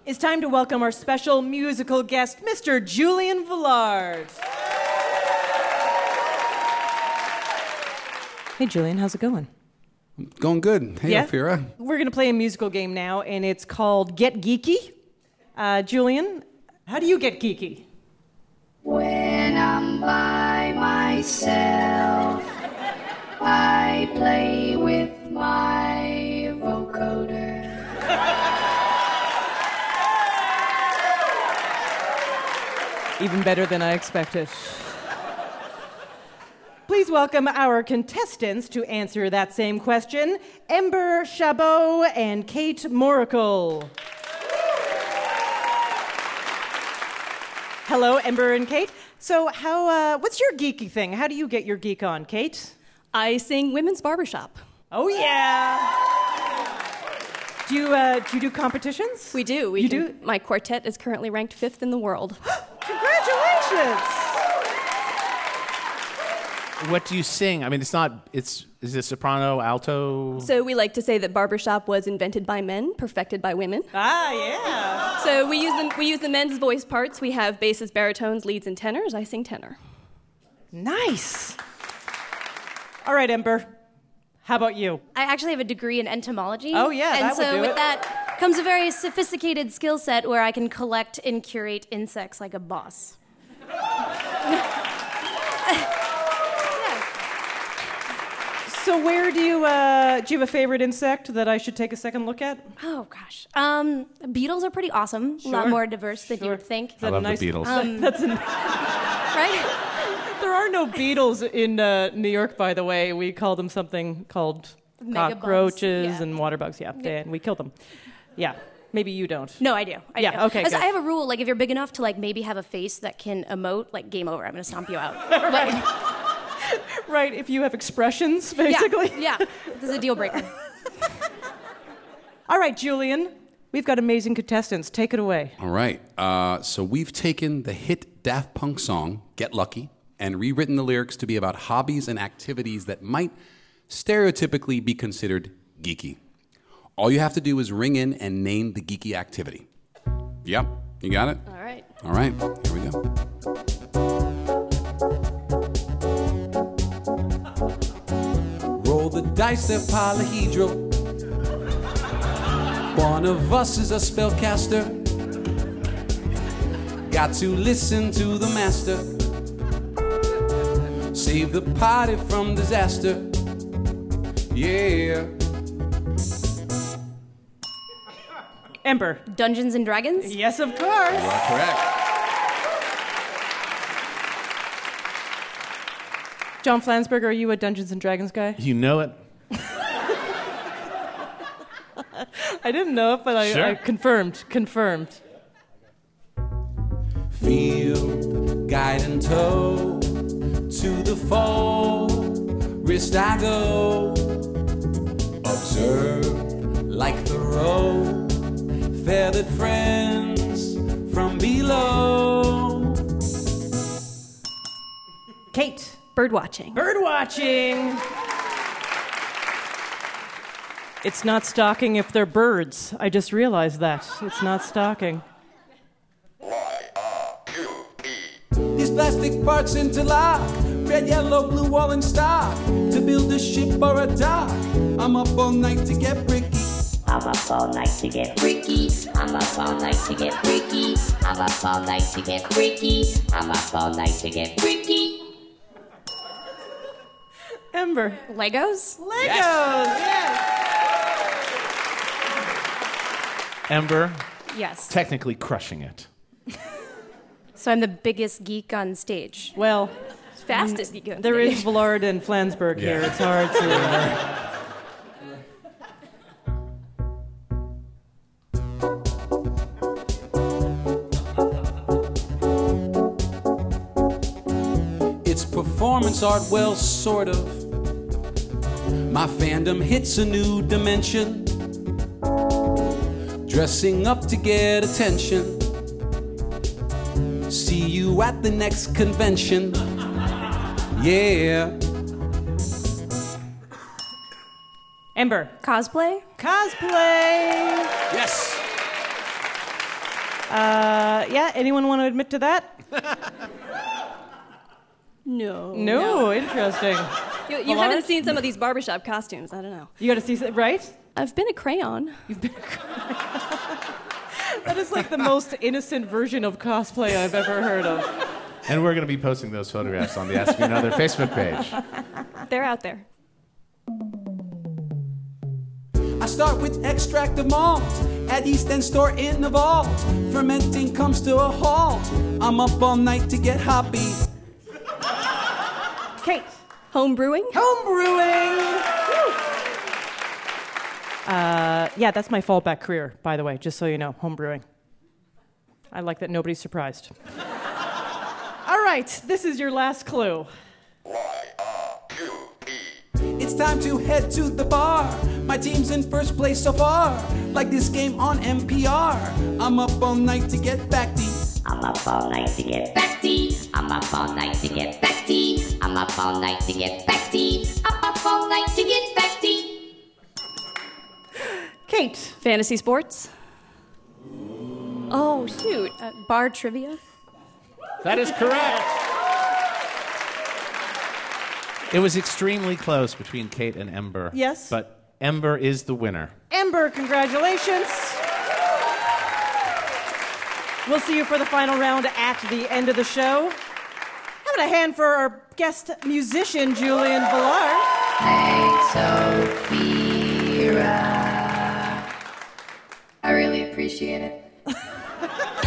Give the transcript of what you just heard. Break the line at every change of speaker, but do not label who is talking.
It's time to welcome our special musical guest, Mr. Julian Velard. Hey, Julian, how's it going?
Going good. Hey,
Yeah?
Ophira.
We're going to play a musical game now, and it's called Get Geeky. Julian, how do you get geeky?
When I'm by myself, I play with my vocoder.
Even better than I expected. Please welcome our contestants to answer that same question, Ember Chabot and Kate Moracle. Hello, Ember and Kate. So what's your geeky thing? How do you get your geek on, Kate?
I sing women's barbershop.
Oh, yeah. Do you do competitions?
We do.
You do?
My quartet is currently ranked 5th in the world.
Congratulations.
What do you sing? I mean, is it soprano, alto?
So we like to say that barbershop was invented by men, perfected by women.
Ah, yeah.
So we use the men's voice parts. We have basses, baritones, leads, and tenors. I sing tenor.
Nice. All right, Ember. How about you?
I actually have a degree in entomology.
Oh, yeah,
and
that would
so
do
with
it.
that comes a very sophisticated skill set where I can collect and curate insects like a boss.
So where do you have a favorite insect that I should take a second look at?
Oh gosh, beetles are pretty awesome. A lot
Sure.
more diverse than you would think.
Is
I
that a
love the Beatles.
Right?
There are no beetles in New York, by the way. We call them something called
Megabugs,
cockroaches
yeah.
and water bugs. Yeah, and we kill them. Yeah, maybe you don't.
No, I do. I
Yeah,
do.
okay,
As
good.
I have a rule, like if you're big enough to like maybe have a face that can emote, like game over. I'm gonna stomp you out.
Right, if you have expressions, basically.
Yeah, this is a deal breaker.
All right, Julian, we've got amazing contestants. Take it away.
All right. So we've taken the hit Daft Punk song, Get Lucky, and rewritten the lyrics to be about hobbies and activities that might stereotypically be considered geeky. All you have to do is ring in and name the geeky activity. Yep, you got it?
All right.
All right, here we go. Roll the dice, they're polyhedral. One of us is a spellcaster. Got to listen to the master. Save the party from disaster. Yeah.
Ember.
Dungeons and Dragons.
Yes, of course.
You are correct.
John Flansburgh, are you a Dungeons and Dragons guy?
You know it.
I didn't know it, but I
Sure.
confirmed.
Feel, guide and toe to the foe. Wrist I go. Observe like Thoreau. Feathered friends from below.
Kate.
Bird watching.
Bird watching. It's not stalking if they're birds. I just realized that. It's not stalking.
These plastic parts interlock. Red, yellow, blue, all in stock. To build a ship or a dock. I'm up all night to get bricky.
I'm up all night to get freaky. I'm up all night to get freaky. I'm up all night to get freaky. I'm up all night to get freaky.
Ember.
Legos.
Yes.
Ember,
Yes.
technically crushing it.
So I'm the biggest geek on stage.
Well,
Fastest geek on
there
stage.
is Villard and Flansburgh here. It's hard to...
It's performance art, well, sort of. My fandom hits a new dimension. Dressing up to get attention. See you at the next convention. Yeah.
Ember.
Cosplay.
Cosplay.
Yes.
Yeah, anyone want to admit to that?
No.
No, interesting.
You haven't seen some of these barbershop costumes. I don't know.
You got to see, right?
I've been a crayon.
That is like the most innocent version of cosplay I've ever heard of.
And we're going to be posting those photographs on the Ask Me Another Facebook page.
They're out there.
I start with extract of malt at East End store in the vault. Fermenting comes to a halt. I'm up all night to get hoppy.
Kate.
Home brewing?
Home brewing. Yeah, that's my fallback career, by the way, just so you know, home brewing. I like that nobody's surprised. All right, this is your last clue.
It's time to head to the bar. My team's in first place so far. Like this game on NPR. I'm up all night to get backy.
I'm up all night to get backy. I'm up all night to get backy. I'm up all night to get backy. I'm up all night to get backy.
Kate.
Fantasy sports? Oh, shoot.
Bar trivia?
That is correct. It was extremely close between Kate and Ember.
Yes.
But Ember is the winner.
Ember, congratulations. We'll see you for the final round at the end of the show. How about a hand for our guest musician, Julian Villar?
Thanks, Sophia. I really appreciate it.